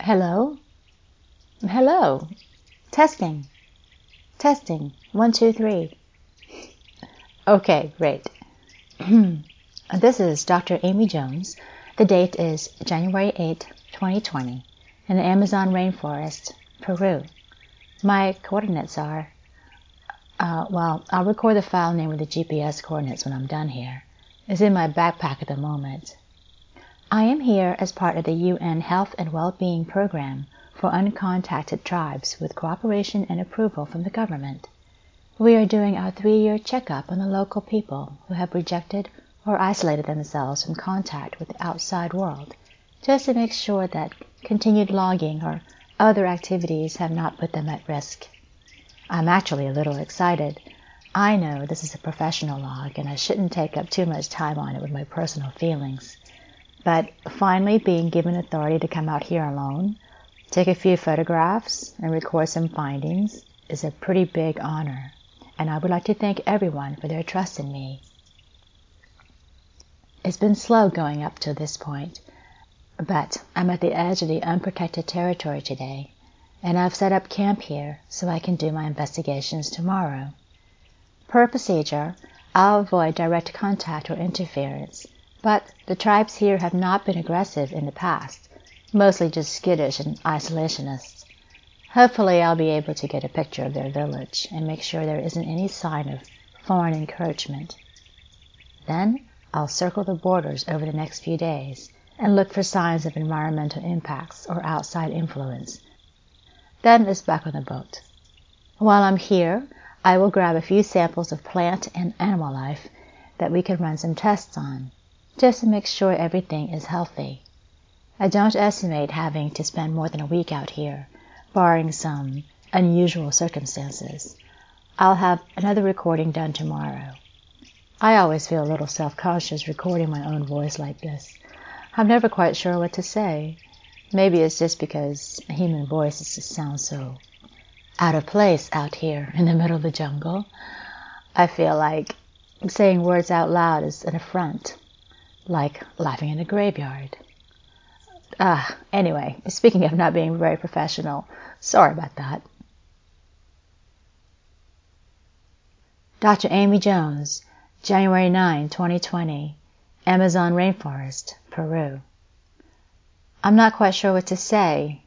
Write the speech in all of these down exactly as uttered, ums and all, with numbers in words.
Hello? Hello? Testing. Testing. One, two, three. Okay, great. This is Doctor Amy Jones. The date is January eighth, twenty twenty, in the Amazon rainforest, Peru. My coordinates are, uh, well, I'll record the file name with the G P S coordinates when I'm done here. It's in my backpack at the moment. I am here as part of the U N Health and Well-Being Program for uncontacted tribes with cooperation and approval from the government. We are doing our three-year checkup on the local people who have rejected or isolated themselves from contact with the outside world, just to make sure that continued logging or other activities have not put them at risk. I'm actually a little excited. I know this is a professional log and I shouldn't take up too much time on it with my personal feelings. But finally being given authority to come out here alone, take a few photographs, and record some findings is a pretty big honor, and I would like to thank everyone for their trust in me. It's been slow going up to this point, but I'm at the edge of the unprotected territory today, and I've set up camp here so I can do my investigations tomorrow. Per procedure, I'll avoid direct contact or interference, but the tribes here have not been aggressive in the past, mostly just skittish and isolationists. Hopefully I'll be able to get a picture of their village and make sure there isn't any sign of foreign encroachment. Then I'll circle the borders over the next few days and look for signs of environmental impacts or outside influence. Then it's back on the boat. While I'm here, I will grab a few samples of plant and animal life that we can run some tests on, just to make sure everything is healthy. I don't estimate having to spend more than a week out here, barring some unusual circumstances. I'll have another recording done tomorrow. I always feel a little self-conscious recording my own voice like this. I'm never quite sure what to say. Maybe it's just because a human voice just sounds so out of place out here in the middle of the jungle. I feel like saying words out loud is an affront, like laughing in a graveyard. Ah, anyway, speaking of not being very professional, sorry about that. Doctor Amy Jones, January ninth, twenty twenty, Amazon rainforest, Peru. I'm not quite sure what to say.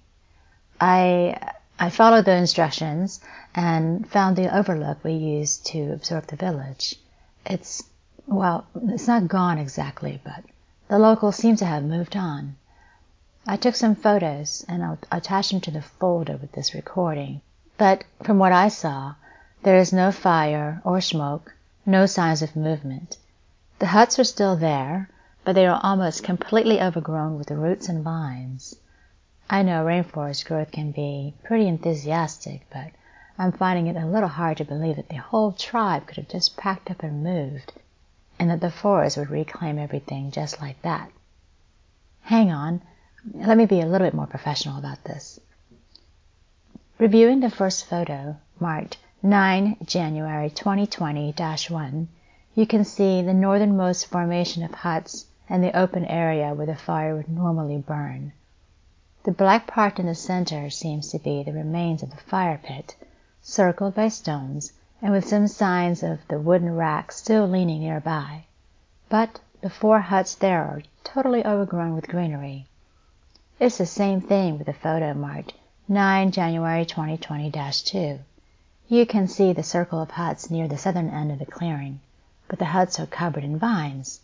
I I followed the instructions and found the overlook we used to observe the village. It's, well, it's not gone exactly, but the locals seem to have moved on. I took some photos and I'll attach them to the folder with this recording. But from what I saw, there is no fire or smoke, no signs of movement. The huts are still there, but they are almost completely overgrown with roots and vines. I know rainforest growth can be pretty enthusiastic, but I'm finding it a little hard to believe that the whole tribe could have just packed up and moved, and that the forest would reclaim everything just like that. Hang on, let me be a little bit more professional about this. Reviewing the first photo, marked nine January twenty twenty dash one, you can see the northernmost formation of huts and the open area where the fire would normally burn. The black part in the center seems to be the remains of the fire pit, circled by stones and with some signs of the wooden rack still leaning nearby. But the four huts there are totally overgrown with greenery. It's the same thing with the photo marked nine January twenty twenty dash two. You can see the circle of huts near the southern end of the clearing, but the huts are covered in vines.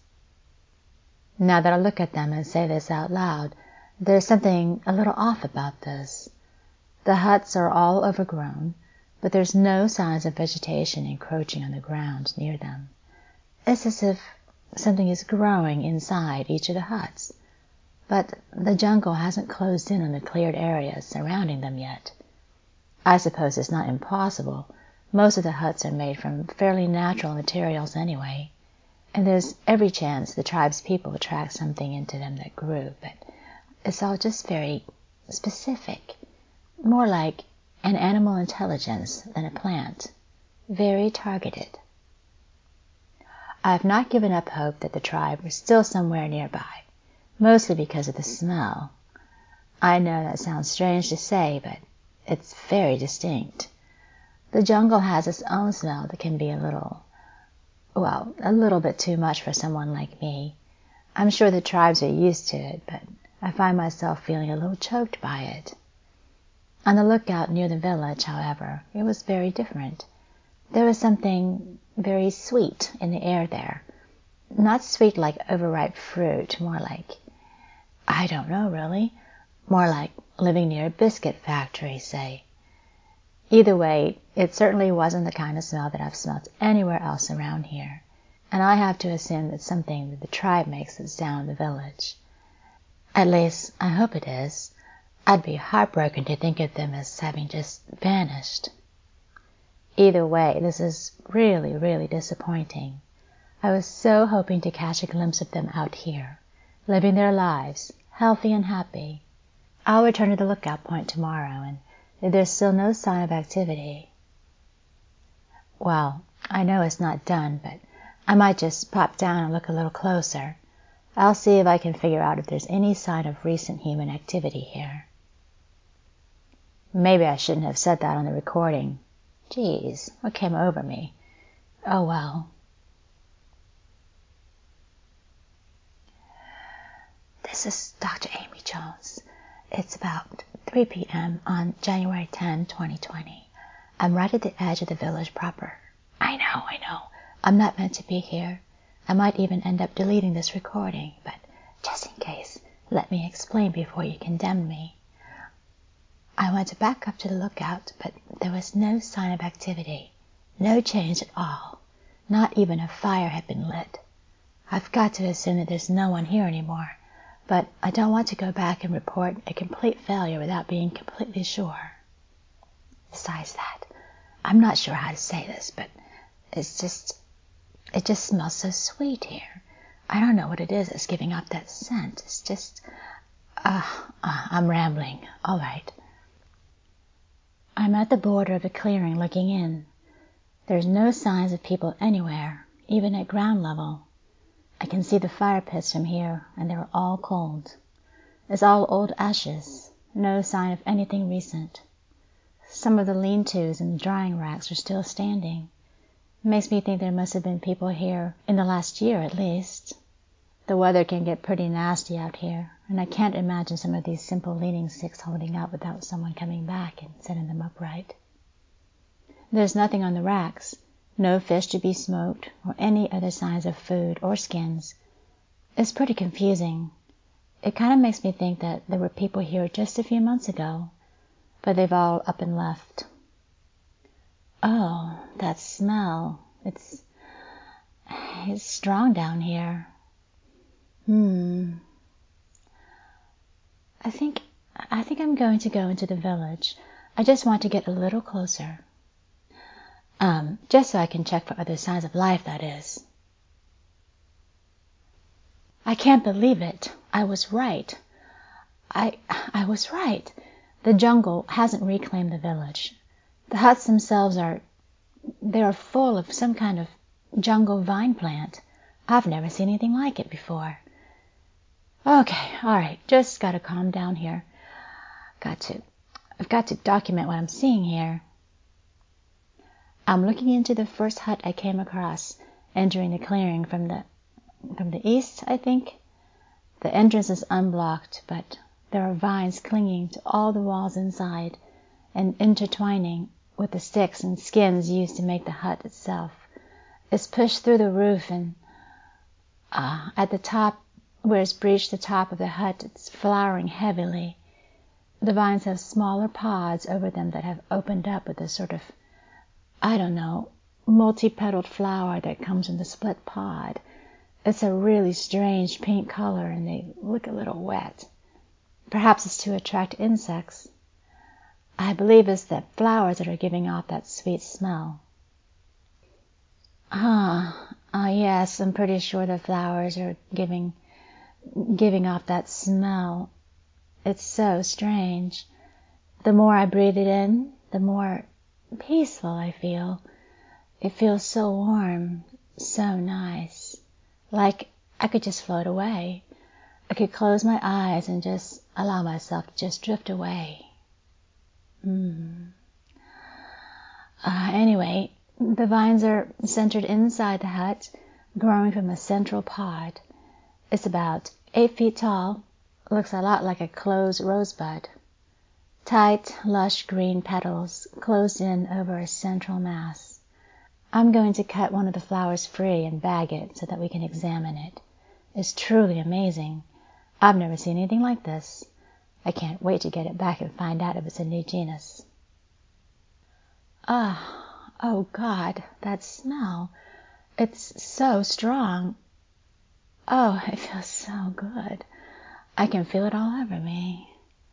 Now that I look at them and say this out loud, there's something a little off about this. The huts are all overgrown, but there's no signs of vegetation encroaching on the ground near them. It's as if something is growing inside each of the huts, but the jungle hasn't closed in on the cleared areas surrounding them yet. I suppose it's not impossible. Most of the huts are made from fairly natural materials anyway, and there's every chance the tribe's people tracked something into them that grew, but it's all just very specific, more like an animal intelligence than a plant, very targeted. I have not given up hope that the tribe was still somewhere nearby, mostly because of the smell. I know that sounds strange to say, but it's very distinct. The jungle has its own smell that can be a little, well, a little bit too much for someone like me. I'm sure the tribes are used to it, but I find myself feeling a little choked by it. On the lookout near the village, however, it was very different. There was something very sweet in the air there. Not sweet like overripe fruit, more like, I don't know really, more like living near a biscuit factory, say. Either way, it certainly wasn't the kind of smell that I've smelt anywhere else around here, and I have to assume it's something that the tribe makes that's down in the village. At least, I hope it is. I'd be heartbroken to think of them as having just vanished. Either way, this is really, really disappointing. I was so hoping to catch a glimpse of them out here, living their lives, healthy and happy. I'll return to the lookout point tomorrow, and if there's still no sign of activity, well, I know it's not done, but I might just pop down and look a little closer. I'll see if I can figure out if there's any sign of recent human activity here. Maybe I shouldn't have said that on the recording. Geez, what came over me? Oh well. This is Doctor Amy Jones. It's about three p.m. on January tenth, twenty twenty. I'm right at the edge of the village proper. I know, I know. I'm not meant to be here. I might even end up deleting this recording, but just in case, let me explain before you condemn me. I went back up to the lookout, but there was no sign of activity. No change at all. Not even a fire had been lit. I've got to assume that there's no one here anymore, but I don't want to go back and report a complete failure without being completely sure. Besides that, I'm not sure how to say this, but it's just, it just smells so sweet here. I don't know what it is that's giving off that scent. It's just, uh, uh I'm rambling. All right. I'm at the border of a clearing looking in. There's no signs of people anywhere, even at ground level. I can see the fire pits from here, and they're all cold. It's all old ashes, no sign of anything recent. Some of the lean-tos and drying racks are still standing. It makes me think there must have been people here in the last year at least. The weather can get pretty nasty out here, and I can't imagine some of these simple leaning sticks holding out without someone coming back and setting them upright. There's nothing on the racks, no fish to be smoked, or any other signs of food or skins. It's pretty confusing. It kind of makes me think that there were people here just a few months ago, but they've all up and left. Oh, that smell. It's, it's strong down here. Hmm. I think, I think I'm going to go into the village. I just want to get a little closer. Um, just so I can check for other signs of life, that is. I can't believe it. I was right. I, I was right. The jungle hasn't reclaimed the village. The huts themselves are, they are full of some kind of jungle vine plant. I've never seen anything like it before. Okay, all right, just gotta calm down here. Got to, I've got to document what I'm seeing here. I'm looking into the first hut I came across, entering the clearing from the, from the east, I think. The entrance is unblocked, but there are vines clinging to all the walls inside and intertwining with the sticks and skins used to make the hut itself. It's pushed through the roof, and uh, at the top, where it's breached the top of the hut, it's flowering heavily. The vines have smaller pods over them that have opened up with a sort of, I don't know, multi-petaled flower that comes in the split pod. It's a really strange pink color, and they look a little wet. Perhaps it's to attract insects. I believe it's the flowers that are giving off that sweet smell. Ah, ah, yes, I'm pretty sure the flowers are giving giving off that smell. It's so strange. The more I breathe it in, the more peaceful I feel. It feels so warm, so nice. Like I could just float away. I could close my eyes and just allow myself to just drift away. Mm. Uh, anyway, the vines are centered inside the hut, growing from a central pod. It's about eight feet tall, looks a lot like a closed rosebud. Tight, lush green petals closed in over a central mass. I'm going to cut one of the flowers free and bag it so that we can examine it. It's truly amazing. I've never seen anything like this. I can't wait to get it back and find out if it's a new genus. Ah, oh God, that smell. It's so strong. Oh, it feels so good. I can feel it all over me.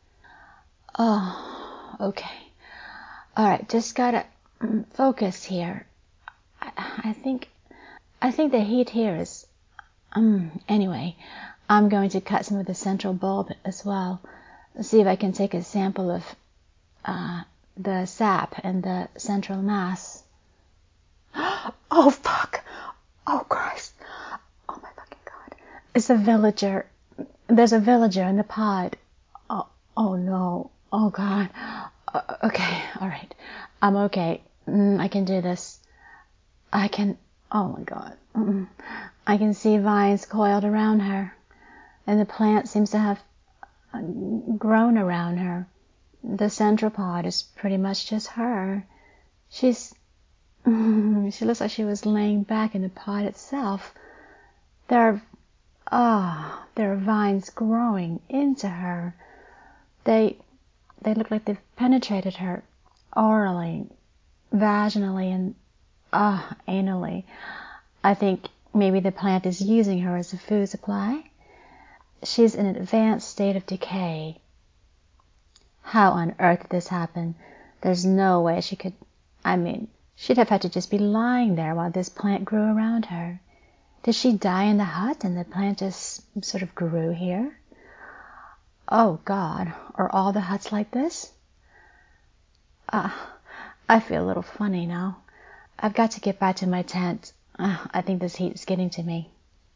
Oh, okay. All right, just gotta focus here. I, I think, I think the heat here is, um, anyway, I'm going to cut some of the central bulb as well. See if I can take a sample of uh, the sap and the central mass. Oh, fuck. Oh, Christ. Oh, my fucking God. It's a villager. There's a villager in the pod. Oh, oh no. Oh, God. Uh, okay. All right. I'm okay. Mm, I can do this. I can... Oh, my God. Mm. I can see vines coiled around her. And the plant seems to have grown around her. The central pod is pretty much just her. She's... She looks like she was laying back in the pod itself. There are... Ah, oh, there are vines growing into her. They... They look like they've penetrated her orally, vaginally, and ah, uh, anally. I think maybe the plant is using her as a food supply. She's in an advanced state of decay. How on earth did this happen? There's no way she could... I mean, she'd have had to just be lying there while this plant grew around her. Did she die in the hut and the plant just sort of grew here? Oh, God, are all the huts like this? Ah, uh, I feel a little funny now. I've got to get back to my tent. Uh, I think this heat is getting to me.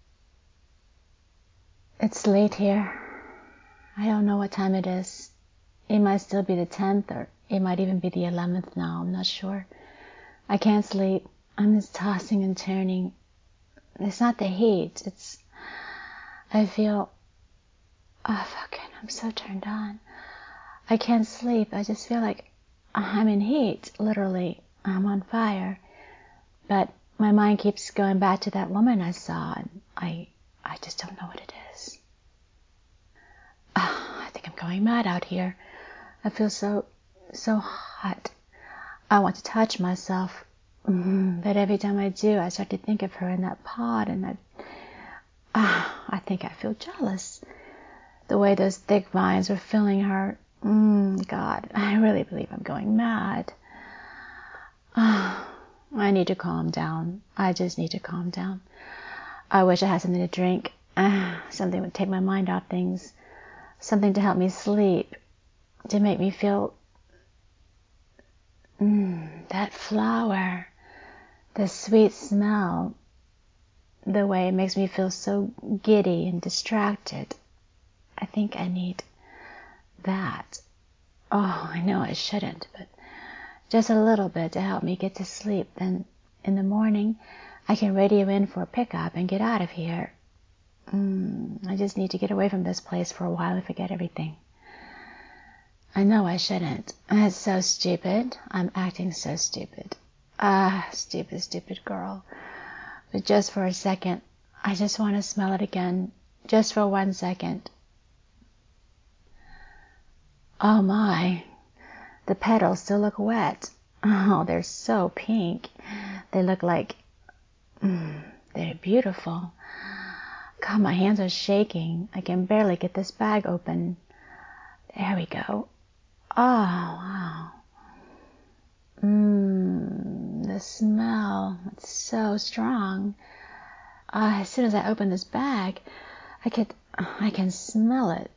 It's late here. I don't know what time it is. It might still be the tenth, or it might even be the eleventh now. I'm not sure. I can't sleep. I'm just tossing and turning. It's not the heat. It's... I feel... Oh, fucking, I'm so turned on. I can't sleep. I just feel like I'm in heat, literally. I'm on fire. But my mind keeps going back to that woman I saw, and I I just don't know what it is. Oh, I think I'm going mad out here. I feel so, so hot. I want to touch myself. Mm, but every time I do, I start to think of her in that pod, and I, ah, I think I feel jealous. The way those thick vines were filling her. Mm, God, I really believe I'm going mad. Ah, I need to calm down. I just need to calm down. I wish I had something to drink. Ah, something would take my mind off things. Something to help me sleep. To make me feel... Mm, that flower. The sweet smell. The way it makes me feel so giddy and distracted. I think I need that. Oh, I know I shouldn't, but just a little bit to help me get to sleep. Then in the morning, I can radio in for a pickup and get out of here. Mm, I just need to get away from this place for a while and forget everything. I know I shouldn't. It's so stupid. I'm acting so stupid. Ah, stupid, stupid girl. But just for a second, I just want to smell it again. Just for one second. Oh my, the petals still look wet. Oh, they're so pink. They look like, mm, they're beautiful. God, my hands are shaking. I can barely get this bag open. There we go. Oh, wow. Mmm, the smell, it's so strong. Uh, as soon as I open this bag, I could, I can smell it.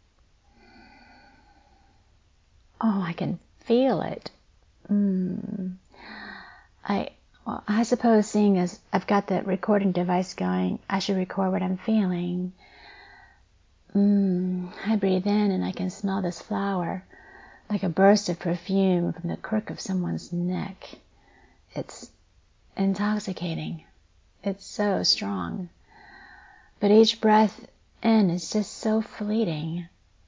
Oh, I can feel it. Mm. I, well, I suppose seeing as I've got the recording device going, I should record what I'm feeling. Mm, I breathe in and I can smell this flower, like a burst of perfume from the crook of someone's neck. It's intoxicating. It's so strong. But each breath in is just so fleeting.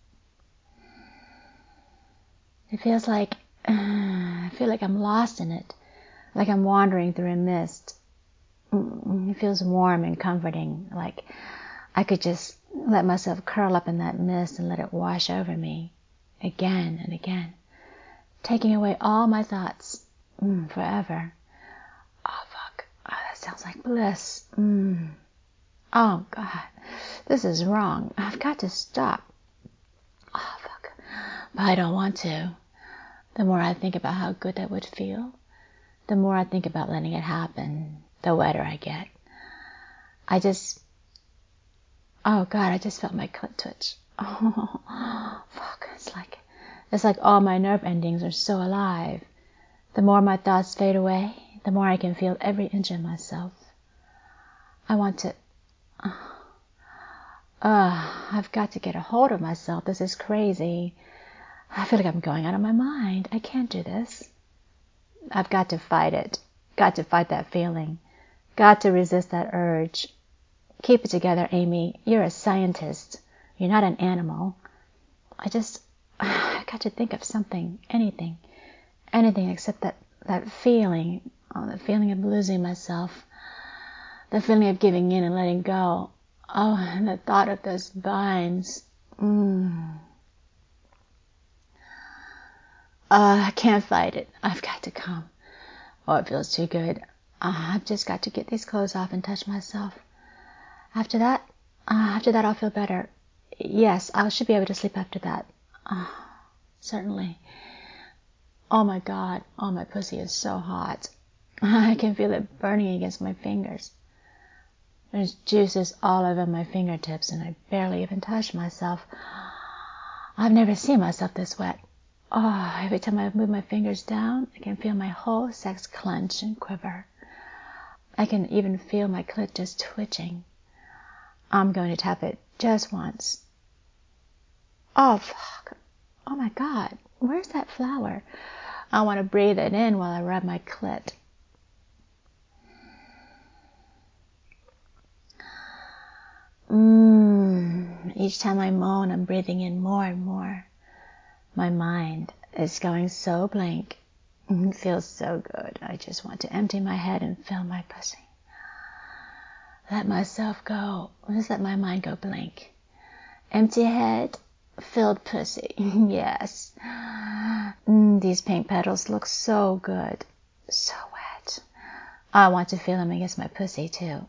It feels like, uh, I feel like I'm lost in it, like I'm wandering through a mist. It feels warm and comforting, like I could just let myself curl up in that mist and let it wash over me again and again, taking away all my thoughts mm, forever. Oh, fuck. Oh, that sounds like bliss. Mm. Oh, God. This is wrong. I've got to stop. Oh, fuck. But I don't want to. The more I think about how good that would feel, the more I think about letting it happen, the wetter I get. I just... Oh, God, I just felt my clit twitch. Oh, fuck. It's like, it's like all my nerve endings are so alive. The more my thoughts fade away, the more I can feel every inch of myself. I want to... Uh, I've got to get a hold of myself. This is crazy. I feel like I'm going out of my mind. I can't do this. I've got to fight it. Got to fight that feeling. Got to resist that urge. Keep it together, Amy. You're a scientist. You're not an animal. I just... I got to think of something. Anything. Anything except that, that feeling. Oh, the feeling of losing myself. The feeling of giving in and letting go. Oh, and the thought of those vines. Mm. Uh, I can't fight it. I've got to come. Oh, it feels too good. Uh, I've just got to get these clothes off and touch myself. After that, uh, after that I'll feel better. Yes, I should be able to sleep after that. Uh, certainly. Oh my God. Oh, my pussy is so hot. I can feel it burning against my fingers. There's juices all over my fingertips and I barely even touch myself. I've never seen myself this wet. Oh, every time I move my fingers down, I can feel my whole sex clench and quiver. I can even feel my clit just twitching. I'm going to tap it just once. Oh, fuck. Oh my God. Where's that flower? I want to breathe it in while I rub my clit. Mmm. Each time I moan, I'm breathing in more and more. My mind is going so blank. It feels so good. I just want to empty my head and fill my pussy. Let myself go. Just let my mind go blank. Empty head, filled pussy. Yes. Mm, these pink petals look so good. So wet. I want to feel them against my pussy too.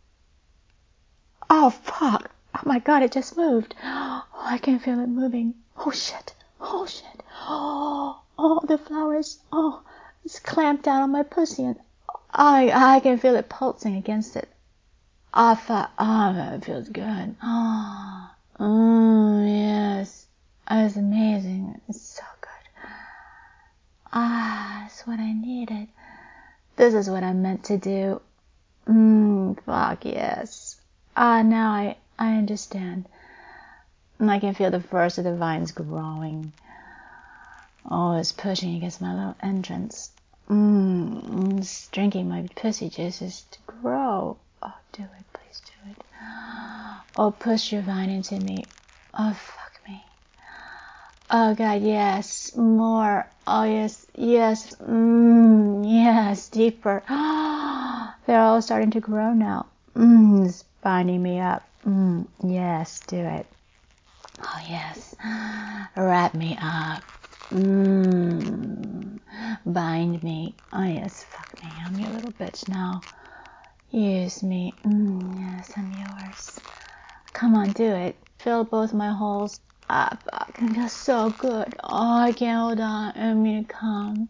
Oh, fuck. Oh my God, it just moved. Oh, I can feel it moving. Oh, shit. Oh, shit. Oh, oh, the flowers. Oh, it's clamped down on my pussy and I, I can feel it pulsing against it. Oh, fuck. Oh, that feels good. Oh, oh, yes. It's amazing. It's so good. Ah, it's what I needed. This is what I meant to do. Mmm, fuck, yes. Ah, now I, I understand. And I can feel the first of the vines growing. Oh, it's pushing against my little entrance. Mmm, it's drinking my pussy juices to grow. Oh, do it, please do it. Oh, push your vine into me. Oh, fuck me. Oh, God, yes, more. Oh, yes, yes, mmm, yes, deeper. They're all starting to grow now. Mmm, it's binding me up. Mmm, yes, do it. Oh, yes, wrap me up. Mmm, bind me. Oh, yes, fuck me. I'm your little bitch now. Use me. Mmm, yes, I'm yours. Come on, do it. Fill both my holes. Ah, fuck, it feels so good. Oh, I can't hold on. I'm gonna come.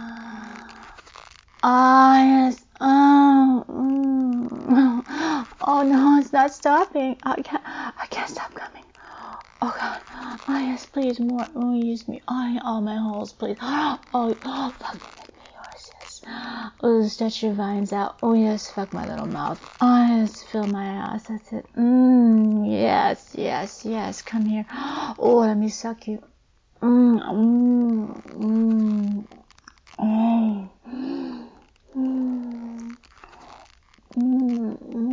Ah, yes. Oh, mm. Oh no, it's not stopping. I can't. I can't stop coming. Oh God. Oh yes, please more. Oh, use me. Oh, all my holes, please. Oh, oh, fuck me, make me yours. Yes. Oh, stretch your vines out. Oh, yes, fuck my little mouth. Oh, yes, fill my ass. That's it. Mmm, yes, yes, yes. Come here. Oh, let me suck you. Mmm, mmm, mmm. Oh. Mmm, mmm,